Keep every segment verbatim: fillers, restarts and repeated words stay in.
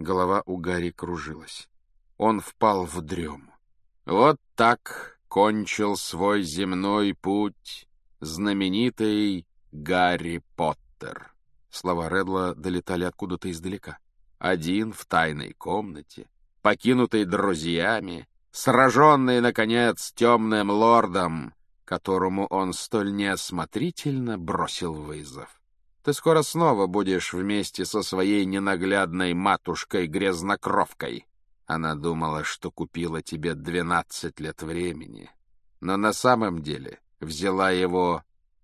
Голова у Гарри кружилась. Он впал в дрему. Вот так кончил свой земной путь знаменитый Гарри Поттер. Слова Реддла долетали откуда-то издалека. Один в тайной комнате, покинутый друзьями, сраженный, наконец, темным лордом, которому он столь неосмотрительно бросил вызов. Ты скоро снова будешь вместе со своей ненаглядной матушкой-грязнокровкой. Она думала, что купила тебе двенадцать лет времени, но на самом деле взяла его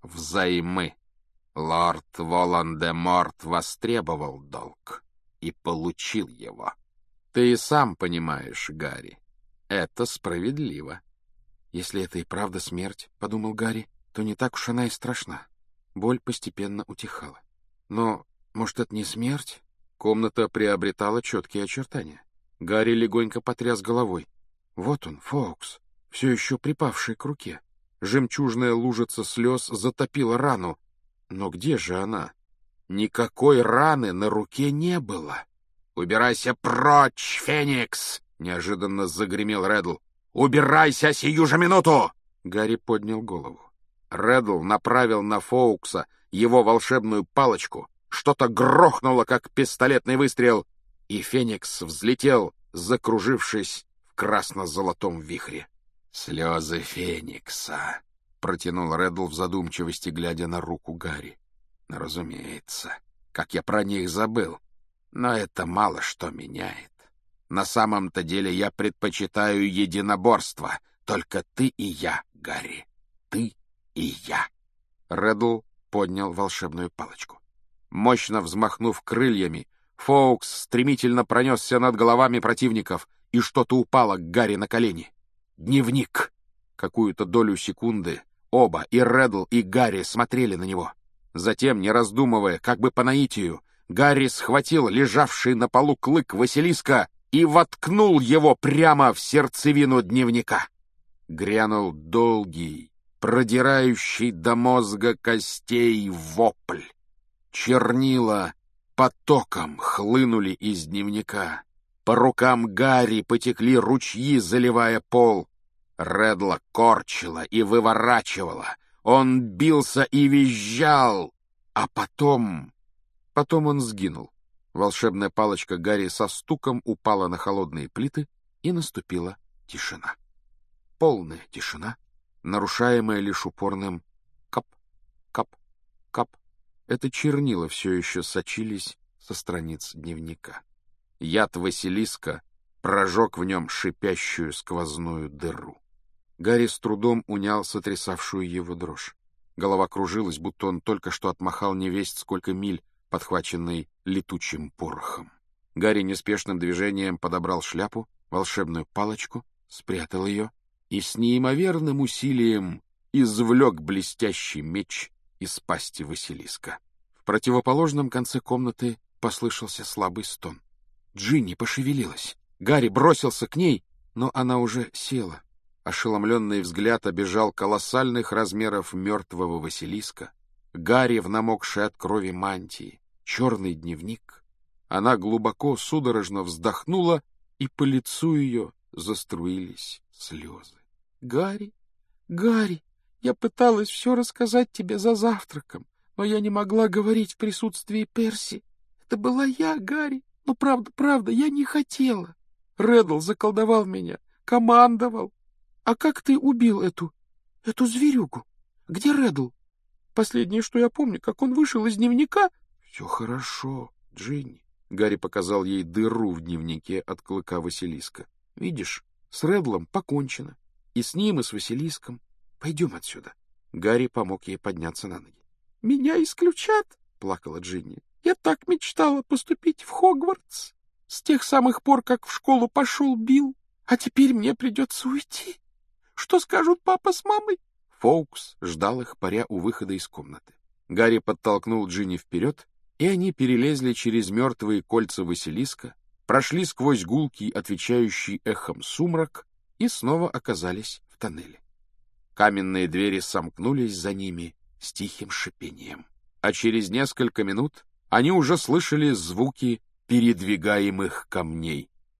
взаймы. Лорд Волан-де-Морт востребовал долг и получил его. Ты и сам понимаешь, Гарри, это справедливо. Если это и правда смерть, — подумал Гарри, — то не так уж она и страшна. Боль постепенно утихала. Но, может, это не смерть? Комната приобретала четкие очертания. Гарри легонько потряс головой. Вот он, Фоукс, все еще припавший к руке. Жемчужная лужица слез затопила рану. Но где же она? Никакой раны на руке не было. «Убирайся прочь, Феникс!» — неожиданно загремел Реддл. «Убирайся сию же минуту!» Гарри поднял голову. Реддл направил на Фоукса его волшебную палочку. Что-то грохнуло, как пистолетный выстрел, и Феникс взлетел, закружившись в красно-золотом вихре. «Слезы Феникса», — протянул Реддл в задумчивости, глядя на руку Гарри. «Ну, разумеется, как я про них забыл. Но это мало что меняет. На самом-то деле я предпочитаю единоборство. Только ты и я, Гарри. Ты и я». Реддл поднял волшебную палочку. Мощно взмахнув крыльями, Фоукс стремительно пронесся над головами противников, и что-то упало к Гарри на колени. Дневник. Какую-то долю секунды оба, и Реддл, и Гарри, смотрели на него. Затем, не раздумывая, как бы по наитию, Гарри схватил лежавший на полу клык Василиска и воткнул его прямо в сердцевину дневника. Грянул долгий, продирающий до мозга костей вопль. Чернила потоком хлынули из дневника. По рукам Гарри потекли ручьи, заливая пол. Реддла корчило и выворачивало. Он бился и визжал. А потом... Потом он сгинул. Волшебная палочка Гарри со стуком упала на холодные плиты, и наступила тишина. Полная тишина, нарушаемая лишь упорным кап, кап, кап. Это чернила все еще сочились со страниц дневника. Яд Василиска прожег в нем шипящую сквозную дыру. Гарри с трудом унял сотрясавшую его дрожь. Голова кружилась, будто он только что отмахал невесть сколько миль, подхваченной летучим порохом. Гарри неспешным движением подобрал шляпу, волшебную палочку, спрятал ее и с неимоверным усилием извлек блестящий меч из пасти Василиска. В противоположном конце комнаты послышался слабый стон. Джинни пошевелилась. Гарри бросился к ней, но она уже села. Ошеломленный взгляд обежал колоссальных размеров мертвого Василиска, Гарри в намокшей от крови мантии, черный дневник. Она глубоко, судорожно вздохнула, и по лицу ее заструились слезы. — Гарри, Гарри, я пыталась все рассказать тебе за завтраком, но я не могла говорить в присутствии Перси. Это была я, Гарри. Но правда, правда, я не хотела. Реддл заколдовал меня, командовал. А как ты убил эту... эту зверюгу? Где Реддл? Последнее, что я помню, как он вышел из дневника... — Все хорошо, Джинни. Гарри показал ей дыру в дневнике от клыка Василиска. — Видишь, с Реддлом покончено. И с ним, и с Василиском. Пойдем отсюда. Гарри помог ей подняться на ноги. — Меня исключат, — плакала Джинни. — Я так мечтала поступить в Хогвартс. С тех самых пор, как в школу пошел Билл. А теперь мне придется уйти. Что скажут папа с мамой? Фоукс ждал их, паря у выхода из комнаты. Гарри подтолкнул Джинни вперед, и они перелезли через мертвые кольца Василиска, прошли сквозь гулкий, отвечающий эхом сумрак, и снова оказались в тоннеле. Каменные двери сомкнулись за ними с тихим шипением. А через несколько минут они уже слышали звуки передвигаемых камней.